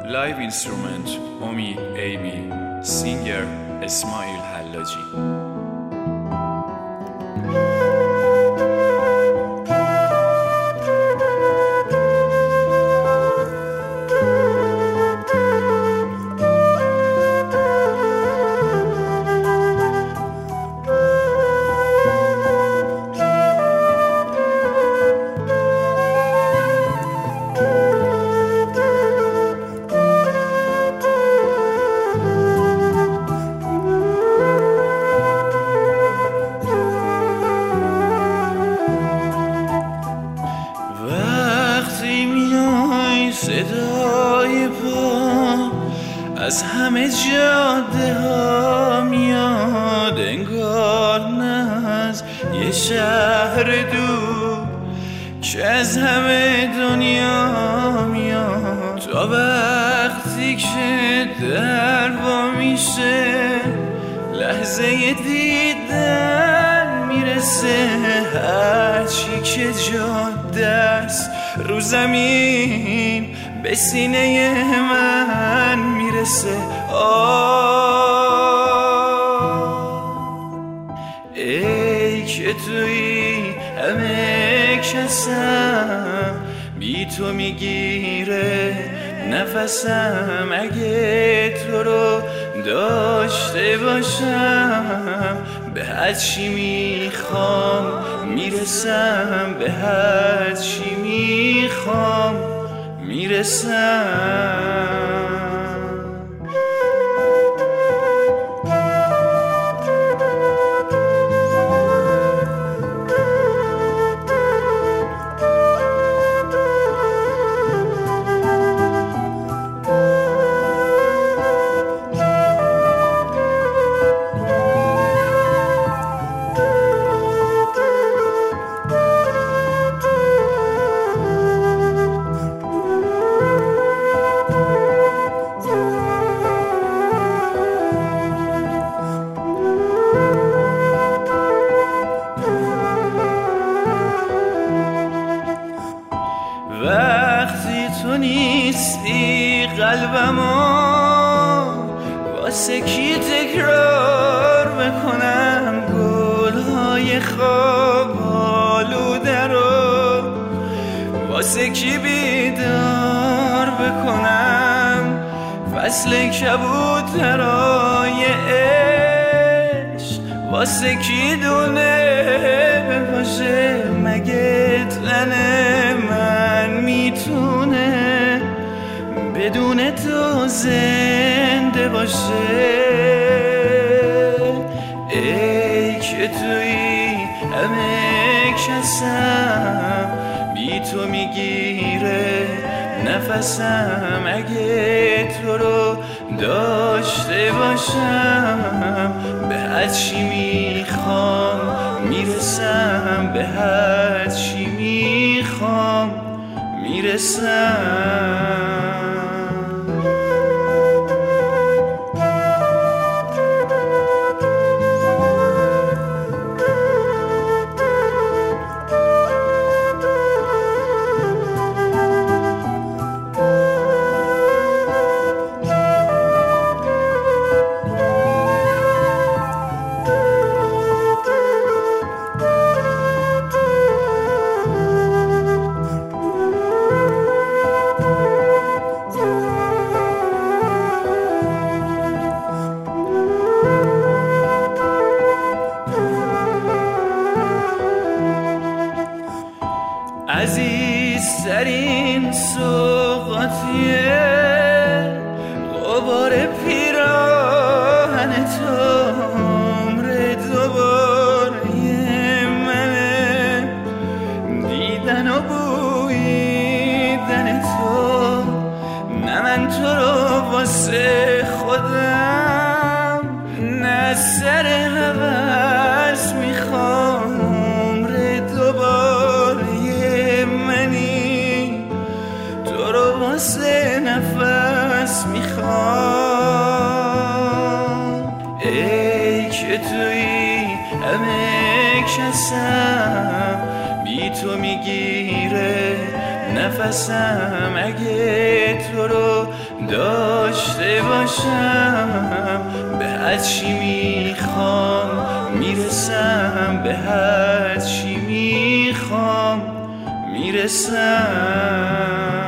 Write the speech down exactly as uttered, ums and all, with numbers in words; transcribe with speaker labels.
Speaker 1: Live instrument امید ایبی. سینگر اسماعیل حلاجی.
Speaker 2: صدای پا از همه جاده ها میاد، انگار نه از یه شهر دور که از همه دنیا میاد. تا وقتی که در وا میشه لحظه دیدن میرسه، هرچی که جاده است رو زمین به سینه من میرسه. آه ای که توی همه کسم، بی تو میگیره نفسم. اگه تو رو داشته باشم به هر چی میخوام میرسم، به هر چی میخوام میرسم. وقتی تو نیستی قلبمو واسه کی تکرار بکنم، گلهای خواب آلوده رو واسه کی بیدار بکنم، فصل کبوترای عشق واسه کی دونه بپاشه. مگه تن من میتونه بدون تو زنده باشه؟ ای که توی همه کسم، بی تو میگیره نفسم. اگه تو رو داشته باشم به هر چی میخوام میرسم، به هر چی میخوام میرسم. عزیزترین سوغاتیه غبار پیراهن تو، عمر دوباره منه دیدن و بویدن تو. نه من تو رو واسه خودم، نه سر هوس میخوام، عمر دوباره منی تو رو واسه نفس میخوام. ای که توی همه کسم، بی تو میگیره نفسم. اگه تو رو داشته باشم به هر چی میخوام میرسم، به هر چی میخوام میرسم.